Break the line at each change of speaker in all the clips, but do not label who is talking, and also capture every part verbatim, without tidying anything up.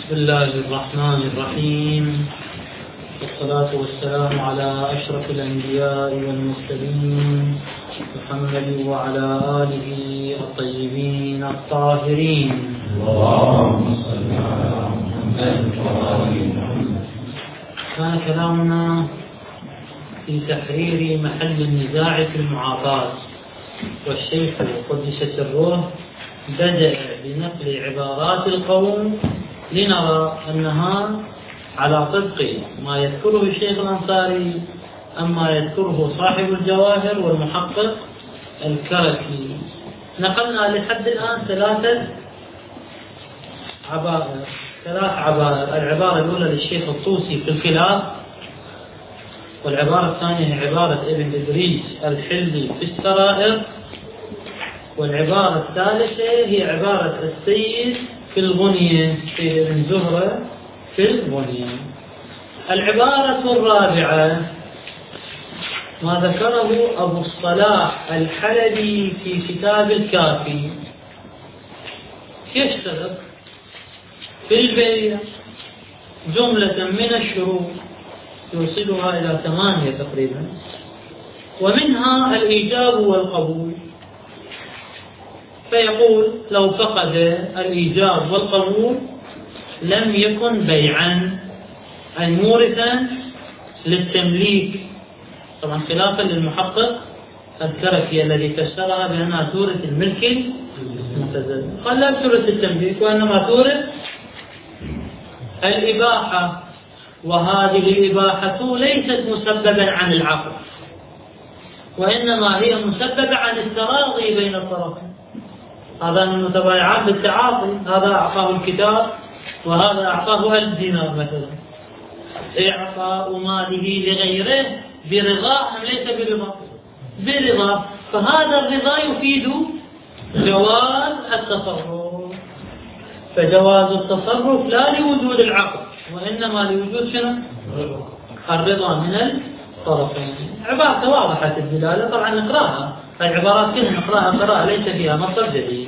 بسم الله الرحمن الرحيم، والصلاة والسلام على أشرف الأنبياء والمرسلين محمد وعلى آله الطيبين الطاهرين.
اللهم صل على محمد وآل محمد.
كان كلامنا في تحرير محل النزاع في المعاطاة، والشيخ قدس سره بدأ بنقل عبارات القوم لنرى أنها على طبق ما يذكره الشيخ الأنصاري أما يذكره صاحب الجواهر والمحقق الكركي. نقلنا لحد الآن ثلاثة عبارة ثلاث عبارة. العبارة الأولى للشيخ الطوسي في الخلاف، والعبارة الثانية هي عبارة ابن إدريس الحلي في السرائر، والعبارة الثالثة هي عبارة السيد في الغنية في ابن زهرة في الغنية. العبارة الرابعة ما ذكره أبو الصلاح الحلبي في كتاب الكافي، يشترط في البيع جملة من الشروط يوصلها إلى ثمانية تقريبا، ومنها الإيجاب والقبول. فيقول لو فقد الإيجاب والقبول لم يكن بيعا أي مورثا للتمليك، طبعا خلافا للمحقق الكركي الذي فسرها بأنها تورث الملك المتزلزل، قال لا تورث التمليك وإنما تورث الإباحة، وهذه الإباحة ليست مسببا عن العقل وإنما هي مسببة عن التراضي بين الطرفين. هذا من المتبايعات بالتعاطي، هذا أعطاه الكتاب وهذا أعطاه ألف دينار مثلا، إعطاء ماله لغيره برضاه أم ليس برضاه؟ برضاه، فهذا الرضا يفيد جواز التصرف، فجواز التصرف لا لوجود العقل وإنما لوجود شنو؟ الرضا من الطرفين. عبارة واضحة الدلالة، طبعا نقراها، العبارات كلها نقراها قراءة ليس فيها مصدر جديد.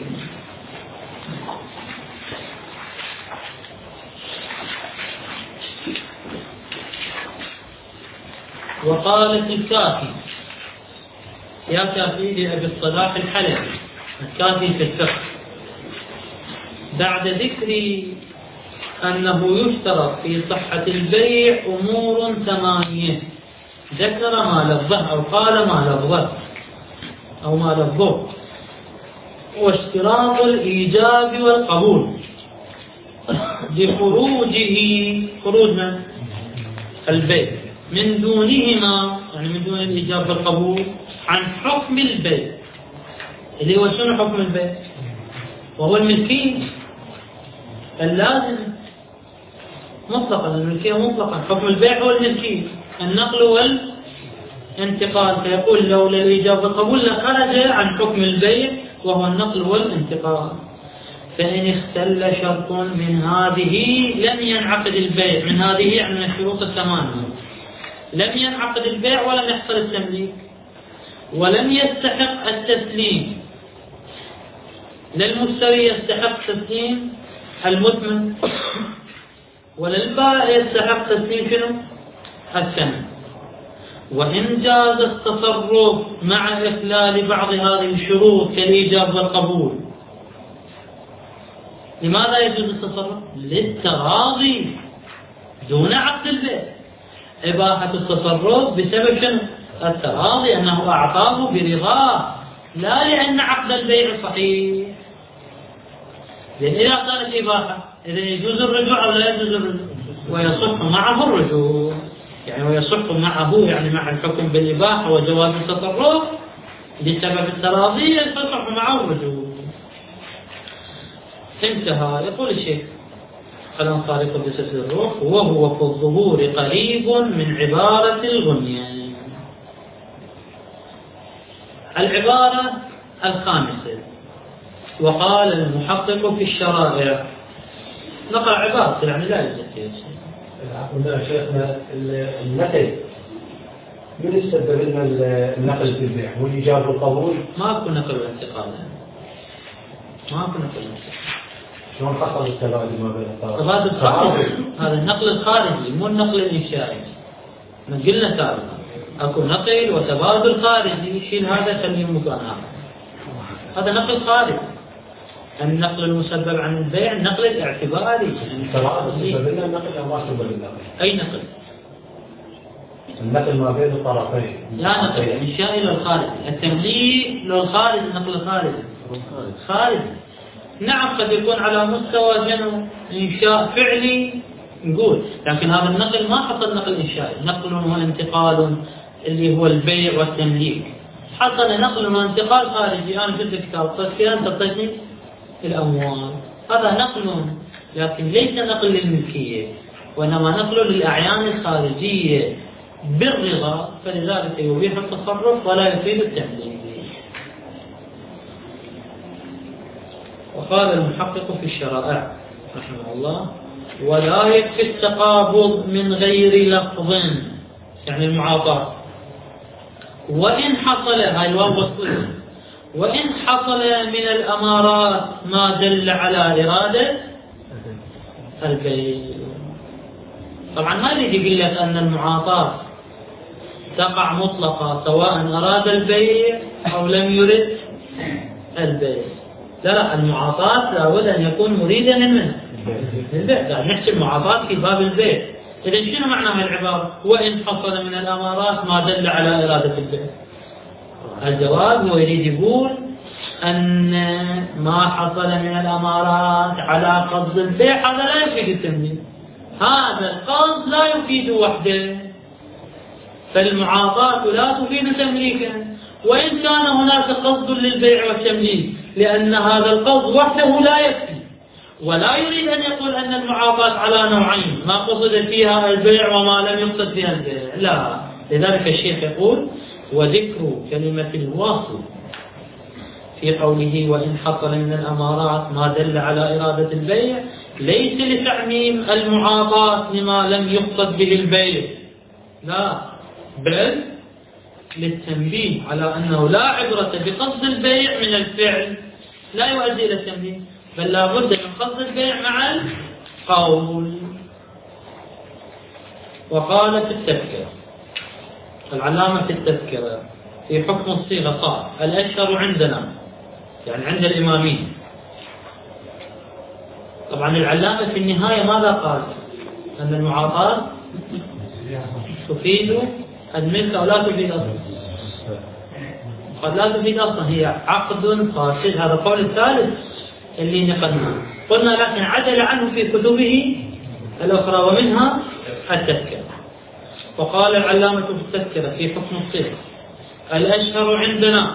وقال في الكافي، يا كافي لأبي الصلاح الحلبي، الكافي في الفقه، بعد ذكر أنه يشترط في صحة البيع أمور ثمانية، ذكر ما لفظه أو قال ما لفظه أو ما لفظه، واشتراط الإيجاب والقبول لخروجه خروج من البيع من دونهما، يعني من دون الإيجاب والقبول، عن حكم البيع اللي هو شنو حكم البيع؟ وهو الملكية اللازم مطلقا، الملكية مطلقا، حكم البيع هو الملكية، النقل والانتقال. فيقول لولا الإيجاب والقبول لخرج عن حكم البيع وهو النقل والانتقال. فإن اختل شرط من هذه لم ينعقد البيع، من هذه يعني من الشروط الثمانية، لم ينعقد البيع ولم يحصل التمليك ولم يستحق التسليم، للمشتري يستحق تسليم المثمن وللبائع يستحق تسليم شنو؟ الثمن. وإن جاز التصرف مع إخلال بعض هذه الشروط كالإيجاب والقبول، لماذا يجوز التصرف؟ للتراضي دون عقد البيع. إباحة التصرف بسبب شنو؟ التراضي، أنه أعطاه برضاه لا لأن عقد البيع صحيح. لأن إذا كانت إباحة إذا يجوز الرجوع أو لا يجوز الرجوع، ويصح معه الرجوع، يعني ويصح معه يعني مع الحكم بالإباحة وجواز التصرف بسبب التراضي يصح معه الرجوع. انتهى. يقول الشيخ الأنصاري قدس سره: وهو في الظهور قريب من عبارة الغنية. العبارة الخامسة: وقال المحقق في الشرائع. نقرأ عبارة يعني لا يوجد فيها شيء.
قلنا شيخنا النقل من يسبب لنا النقل في البيع والإيجاب والقبول؟
ما أكو نقل وانتقال، ما أكو نقل وانتقال.
شلون حصل التبادل ما بين الطرفين؟
تبادل خارجي، هذا النقل الخارجي مو النقل الإنشائي. ما قلنا سابقا اكو نقل وتبادل خارجي، يشيل هذا خليه مكان آخر، هذا نقل خارجي. النقل المسبب عن البيع النقل الاعتباري.
سبب لنا النقل أو ما سبب النقل؟
أي نقل؟
النقل ما بين الطرفين.
لا نقل إنشائي للخارج، التمليك للخارج، النقل الخارجي. خارجي. نعم قد يكون على مستوى جنو إنشاء فعلي نقول، لكن هذا النقل ما حصل نقل إنشائي، نقل وانتقال اللي هو البيع والتمليك. حصل نقل وانتقال خارجي، أنا جبت كتاب تذكرة أنت تعطيني الأموال، هذا نقل لكن ليس نقل للملكية، وإنما نقل للأعيان الخارجية بالرضا، فلذلك يبيح التصرف ولا يفيد التمليك. وقال المحقق في الشرائع رحمه الله: ولا يكفي التقابض من غير لفظ، يعني المعاطاة، وإن حصل، هاي الواو والصلة، وإن حصل من الأمارات ما دل على إرادة البيع. طبعا ما يريد يقول لك أن المعاطاة تقع مطلقة سواء أراد البيع أو لم يرد البيع، لا لا، المعاطاة لابد أن يكون مريدا منه البيع، يعني نحكي المعاطاة في باب البيع. إذن شنو معنى هذه العبارة؟ وإن حصل من الأمارات ما دل على إرادة البيع. الجواب هو يريد يقول أن ما حصل من الأمارات على قصد البيع هذا لا يفيد التمليك، هذا القصد لا يفيد وحده، فالمعاطاة لا تفيد تمليكا وإن كان هناك قصد للبيع والتمليك، لأن هذا القصد وحده لا يكفي. ولا يريد أن يقول أن المعاطاة على نوعين، ما قصد فيها البيع وما لم يقصد فيها البيع، لا. لذلك الشيخ يقول: وذكر كلمة الواصل في قوله وإن حصل من الأمارات ما دل على إرادة البيع ليس لتعميم المعاطاة لما لم يقصد به البيع، لا، بل للتنبيه على أنه لا عبرة بقصد البيع من الفعل لا يؤدي إلى التنبيه، بل لا بد من قصد البيع مع القول. وقال في التذكرة العلامة في التذكرة في حكم الصيغة قال: الأشهر عندنا، يعني عند الإمامين. طبعا العلامة في النهاية ماذا قال؟ أن المعاطاة تفيد الملك أو لا تفيد أصلا؟ قد لا تفيد أصلا، هي عقد فاسد، هذا القول الثالث اللي نقلناه. قلنا لكن عدل عنه في كتبه الأخرى ومنها التذكرة. وقال العلامة في التذكرة في حكم الصيغة: الأشهر عندنا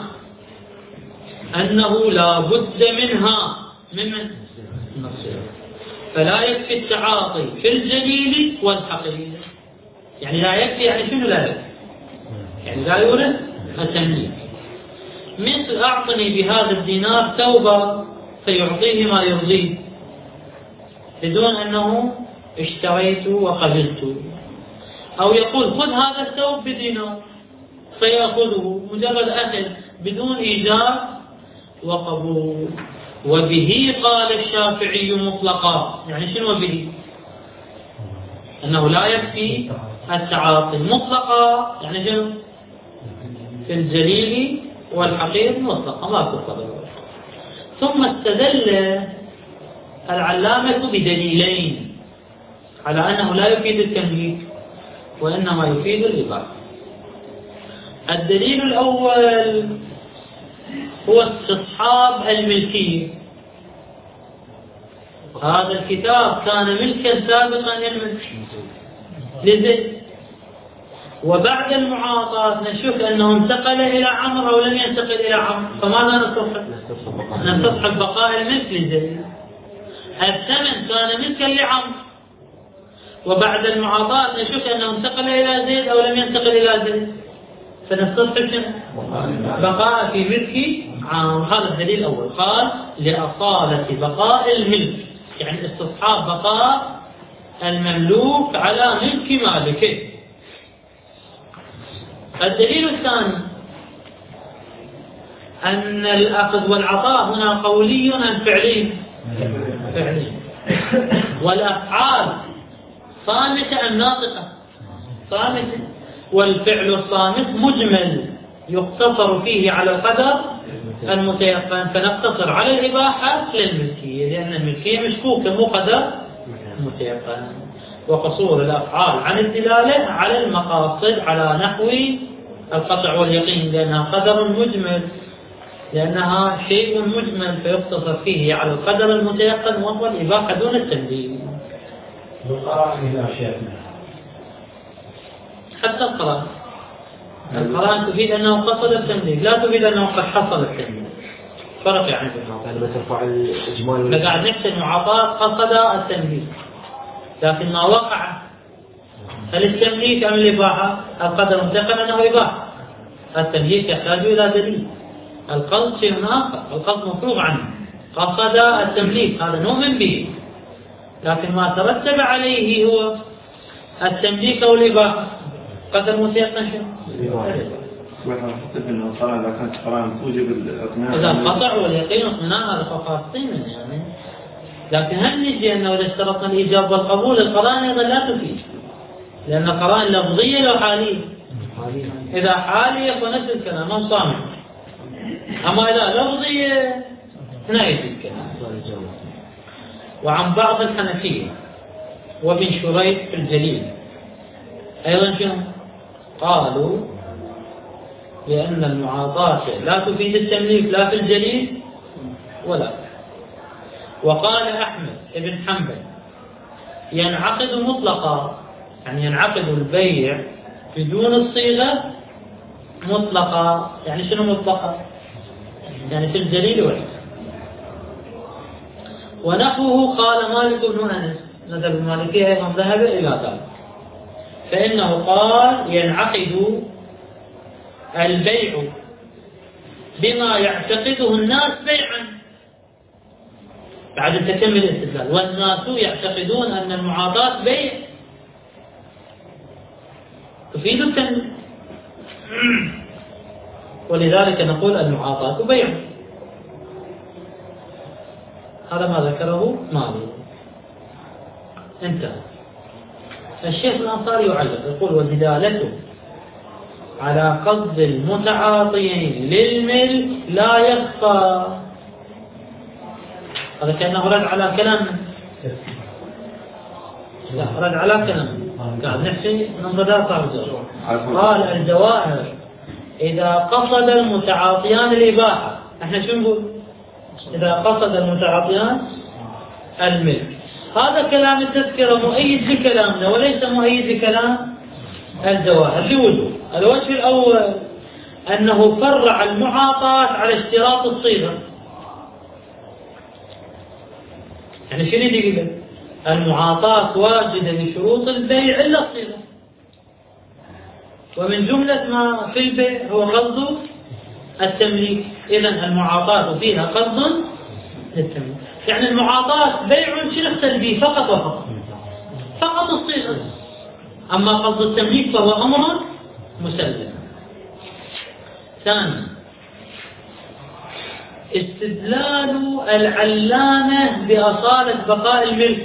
أنه لا بد منها من الصيغة، فلا يكفي التعاطي في الجليل والحقيقي. يعني لا يكفي، يعني شنو لا يكفي؟ يعني لا يورث التمليك. مثل أعطني بهذا الدينار ثوبا فيعطيه ما يرضيه بدون أنه اشتريت وقبلت، أو يقول خذ هذا الثوب بدينار فيأخذه مجرد أخذ بدون إيجاب وقبول. وبه قال الشافعي مطلقا، يعني شنو به؟ أنه لا يكفي التعاطي مطلقا، يعني شنو؟ في الجليل والحقير مطلقا ما تفضل. ثم استدل العلامة بدليلين على أنه لا يفيد التمليك وإنما يفيد الإباحة. الدليل الأول هو استصحاب الملكية. هذا الكتاب كان ملكا سابقا لزيد، وبعد المعاطاة نشوف أنه انتقل إلى عمرو أو لم ينتقل إلى عمرو، فماذا نستصحب؟ نستصحب بقاء الملك لزيد. الثمن كان ملكا لعمرو، وبعد المعاطاة نشوف أنه انتقل إلى زيد أو لم ينتقل إلى زيد، فنستصحب بقاء في ملك عام. هذا الدليل الأول، قال لأصالة بقاء الملك، يعني استصحاب بقاء المملوك على ملك مالكه. الدليل الثاني أن الأخذ والعطاء هنا قولي أم فعلي؟ فعلية. والأفعال صامتة أم ناطقة؟ صامتة. والفعل الصامت مجمل يقتصر فيه على القدر المتيقن، فنقتصر على الإباحة للملكية لأن الملكية مشكوكة مو قدر متيقن. وقصور الأفعال عن الدلالة على المقاصد على نحو القطع واليقين لأنها قدر مجمل، لأنها شيء مجمل فيقتصر فيه على القدر المتيقن وهو الإباحة دون التنبيه.
بالقرائن إلى أشياء
حتى القرائن القرائن تفيد أنه قصد التنبيه لا تفيد أنه قد حصل التنبيه. فرق يعني بينهم.
يعني مثل فعل الإجمال
فقاعد نحسن معاطاة قصد التنبيه لكن ما وقع هل التمليك أم الإباحة؟ القدر متيقن أنه إباحة. التمليك يحتاج إلى دليل. القصد شيء آخر، القصد مفروغ عنه. قصد التمليك هذا نؤمن به لكن ما ترتب عليه هو التمليك أو الإباحة. قدر متيقن شيء
سبحان حتى أن القرآن إذا كانت القرآن توجب الإقناع
إذا القطع واليقين اطمئنان هذا خاصين يعني. لكن هل نجي أنه إذا اشترطنا الإيجاب والقبول القرائن أيضا لا تفيد لأن قرائن لفظية لو حالية. إذا حالية فنفس الكلام ما صامت، أما إذا لفظية هنا يجي الكلام. وعن بعض الحنفية وابن شريح في الجليل أيضا شنو قالوا لأن المعاطاة لا تفيد التمليك لا في الجليل ولا. وقال أحمد بن حنبل ينعقد مطلقا يعني ينعقد البيع بدون الصيغة مطلقا. يعني شنو مطلقا؟ يعني في الجليل وحده. ونحوه قال مالك بن أنس مذهب المالكية أيضا ذهب إلى ذلك فإنه قال ينعقد البيع بما يعتقده الناس بيعا بعد تكمل الاستدلال. والناس يعتقدون أن المعاطاة بيع تفيد التمليك ولذلك نقول المعاطاة بيع. هذا ما ذكره مالك. انتهى. الشيخ الأنصاري يعلق يقول ودلالته على قصد المتعاطيين للملك لا يخفى. هذا كأنه رد على كلام لا رد على كلام قاعد نحكي ننظر صعب قال الجواهر إذا قصد المتعاطيان الإباحة احنا شو نقول؟ إذا قصد المتعاطيان الملك. هذا كلام التذكرة مؤيد لكلامنا وليس مؤيد لكلام الجواهر لوجوه. الوجه الأول أنه فرع المعاطاة على اشتراط الصيغة. يعني شنو يقول المعاطاة واجدة لشروط البيع إلا الصيغة ومن جملة ما في البيع هو قصد التمليك. إذن المعاطاة فيها قصد للتمليك. يعني المعاطاة بيع شنو التلبيه فقط وفقط فقط الصيغة. أما قصد التمليك فهو أمر مسلم. ثانيا استدلال العلامة بأصالة بقاء الملك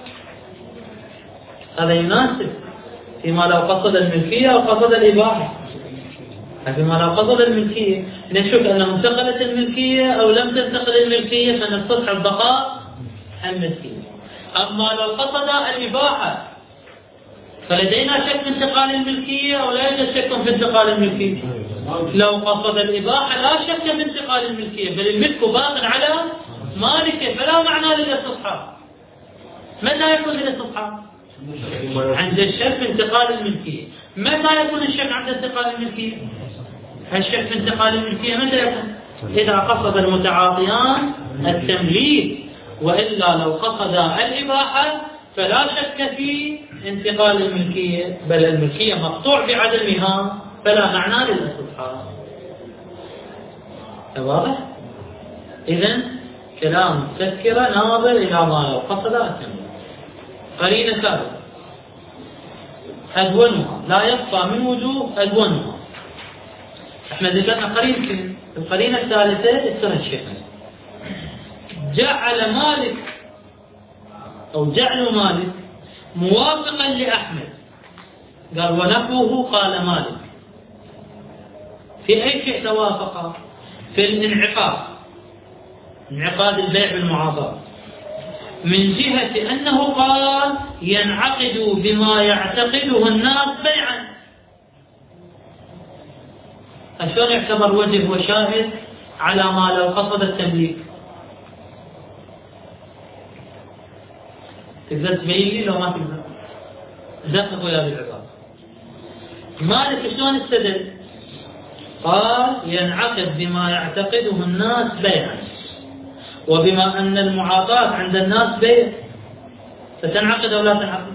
هذا يناسب فيما لو قصد الملكية أو قصد الإباحة. فيما لو قصد الملكية نشوف أنه انتقلت الملكية أو لم تنتقل الملكية فنستصحب بقاء الملكية. أما لو قصد الإباحة فلدينا شك في انتقال الملكية أو لا يوجد شك في انتقال الملكية. لو قصد الإباحة لا شك في انتقال الملكية بل الملك باق على مالكه فلا معنى للاستصحاب. متى يكون الاستصحاب؟ عند الشك في انتقال الملكية. متى يكون الشك عند انتقال الملكية؟ الشك في انتقال الملكية متى يكون؟ إذا قصد المتعاطيان التمليك. وإلا لو قصد الإباحة فلا شك في انتقال الملكية بل الملكية مقطوع بعدمها فلا معنى للاستصحاب. واضح؟ إذن كلام تذكرة ناظر إلى ما لو قصد التمليك. قرينة ثالثة أدونها لا يبقى من وجوه أدونها. احنا ذكرنا قرينتين. القرينة الثالثة السنة الشيخ جعل مالك أو جعل مالك موافقا لأحمد، قال ونحوه قال مالك، في أي شيء توافق؟ في الانعقاد، انعقاد البيع بالمعاضاة، من جهة أنه قال ينعقد بما يعتقده الناس بيعا. أشون يعتبر وجه وشاهد على ما لو قصد التمليك؟ تقدر تبين لي لو ما تقدر؟ دقق يا بالعباد. مالك شلون استدل؟ قال ينعقد بما يعتقده الناس بيعا، وبما أن المعاطاة عند الناس بيع فتنعقد أو لا تنعقد؟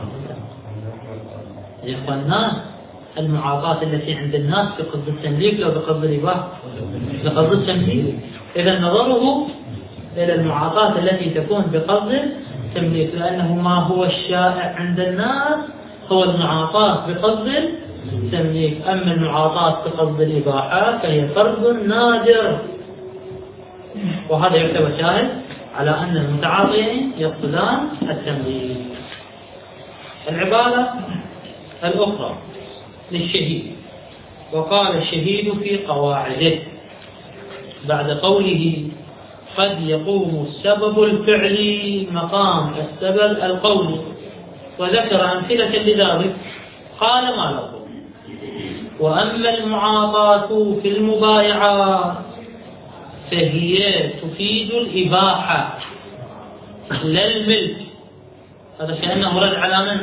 يا إخواننا المعاطاة التي عند الناس بقصد التمليك لو بقصد الإباحة؟ بقصد التمليك. إذا نظره إلى المعاطاة التي تكون بقصد التمليك، لأنه ما هو الشائع عند الناس هو المعاطاة بقصد التمليك، أما المعاطاة بقصد الإباحة فهي فرد نادر، وهذا يعتبر شاهد على أن المتعاطيين يقصدان التمليك. العبارة الأخرى للشهيد، وقال الشهيد في قواعده بعد قوله قد يقوم السبب الفعلي مقام السبب القولي، وذكر أمثلة لذلك، قال ما له وأما المعاطاة في المبايعات فهي تفيد الإباحة لا الملك. هذا كأنه رد على من؟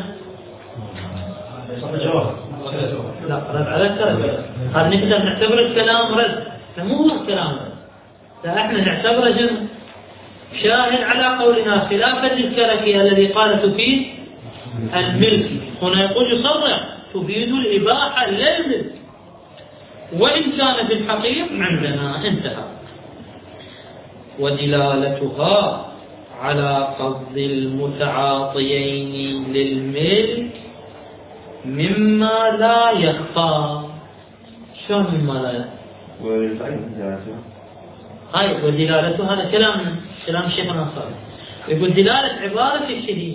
لا رد على الكلام. هذا نقدر نعتبر الكلام رد، مو هو الكلام رد، لا احنا نعتبره جمع شاهد على قولنا، خلافا للكركي الذي قال تفيد الملك. هنا يقول يصرح تفيد الإباحة لا الملك، وإن كان في الحقيقة عندنا انتهى. ودلالتها على قصد المتعاطيين للملك مما لا يخفى. شو مما لا يخفى؟ هاي ودلالتها هذا كلام كلام الشيخ الأنصاري، يقول دلالة عبارة الشهيد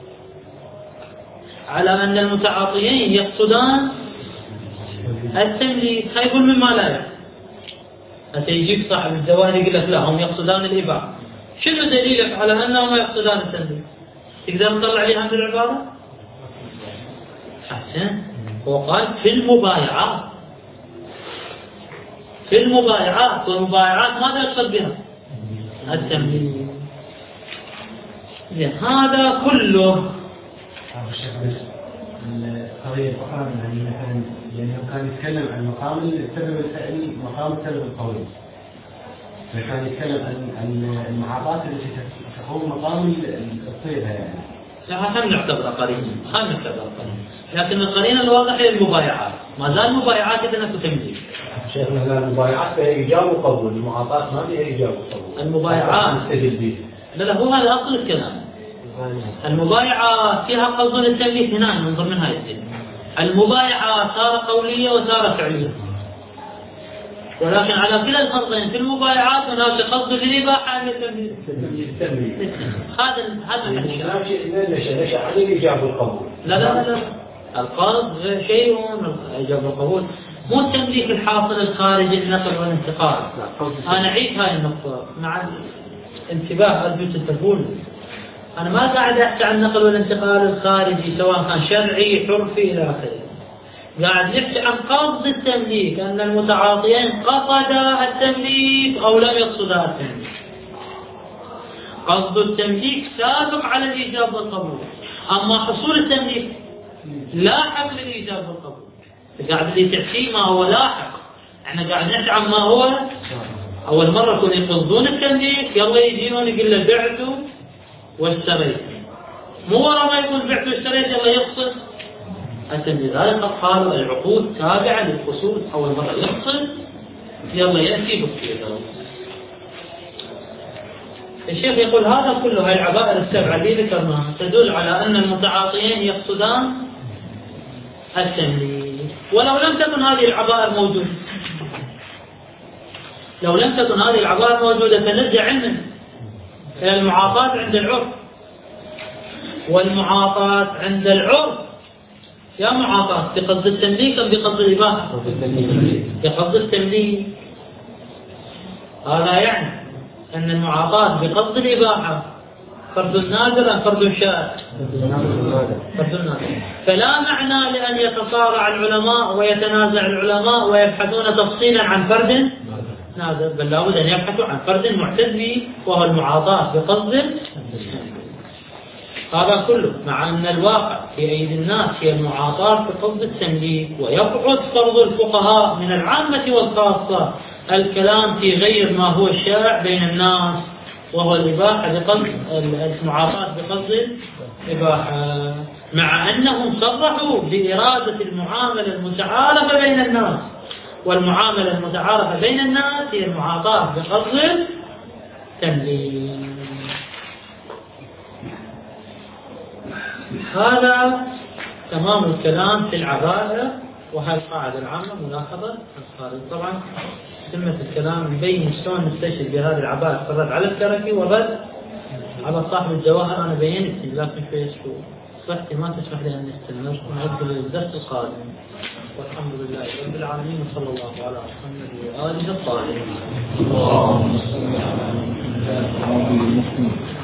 على أن المتعاطيين يقصدان التمليك، هاي يقول مما لا يخفى. حتى يجيك صاحب الزواج يقول لك لا هم يقصدان الإباحة، شنو دليلك على أنهم يقصدان التمليك؟ تقدر تطلع لي هم العبارة؟ حسن، هو قال في المبايعات، في المبايعات، والمبايعات ماذا يقصد بها؟ التمليك. هذا كله
القضية الأخرى يعني مثلا لأنه كان يتكلم عن مقام السبب الفعلي مقام السبب القولي، فكان يتكلم عن عن المعاطاة التي تقوم مقام الصيغة يعني.
لا هم نعتبر قرينة، هم نعتبر قرينة، لكن القرينة الواضحة هي المبايعات، ما زال المبايعات إذا أكو تمليك.
شيخنا المبايعات فيها إيجاب وقبول، المعاطاة ما فيها إيجاب وقبول.
المبايعات لا لا هو هذا أصل الكلام. المبايعة فيها قصد التمليك هنا من ضمن هاي الدين. المبايعة صار قولية وصار فعلية، ولكن على كلا الفرضين في المبايعات هناك قصد للإباحة للتمليك. هذا هذا
نشأ نشأ عن الإيجاب والقبول.
لا لا لا القصد شيء الإيجاب والقبول، مو التمليك الحاصل الخارجي النقل والانتقال. أنا أعيد هاي النقطة مع الانتباه أرجو تنتبهون. أنا ما قاعد أحكي عن النقل والانتقال الخارجي سواء كان شرعي حرفي إلى آخره، قاعد نحكي عن قصد التمليك، أن المتعاطيين قصدا التمليك أو لم يقصدا التمليك. قصد التمليك سابق على الإيجاب والقبول، أما حصول التمليك لاحق للإيجاب والقبول. قاعد اللي تحكي ما هو لاحق، احنا قاعد نحكي عن ما هو أول مرة كانوا يقصدون التمليك، يلا يجيون يقول له بعته واشتريت، مو ورا ما يقول بعت واشتريت يلا يقصد التمليك. لذلك قالوا العقود تابعة للفصول، أول مرة يقصد يلا يأتي بكيده. الشيخ يقول هذا كله، هاي العبائر السبعة اللي ذكرناها تدل على أن المتعاطيين يقصدان التمليك، ولو لم تكن هذه العبائر موجودة، لو لم تكن هذه العبائر موجودة فنرجع علما إلى المعاطاة عند العرف، والمعاطاة عند العرف يا معاطاة بقصد التمليك أم بقصد الإباحة؟ بقصد التمليك. هذا يعني أن المعاطاة بقصد الإباحة فرض نادر أم فرض شائع؟ فرض نادر. فلا معنى لأن يتصارع العلماء ويتنازع العلماء ويبحثون تفصيلا عن فرد نادر، بل لابد أن يبحثوا عن فرد معتد به وهو المعاطاة بقصد. هذا كله مع أن الواقع في أيدي الناس هي المعاطاة بقصد التمليك، ويبعد فرض الفقهاء من العامة والخاصة الكلام في غير ما هو الشائع بين الناس وهو الإباحة بقصد المعاطاة بقصد الإباحة، مع أنهم صرحوا بإرادة المعاملة المتعارفة بين الناس، والمعاملة المتعارفة بين الناس هي المعاطاة بقصد التمليك. هذا تمام الكلام في العبادة، وهي القاعدة العامة ملاحظة الخارج. طبعا سمة الكلام يبين شلون نستشهد بهذه العبادة في الرد على التركي والرد على صاحب الجواهر. أنا بينت لكن في شو صحتي ما تسمح لي أن نستمر، نعد للدرس القادم. والحمد لله رب العالمين، وصلى الله على محمد وآله الطاهرين.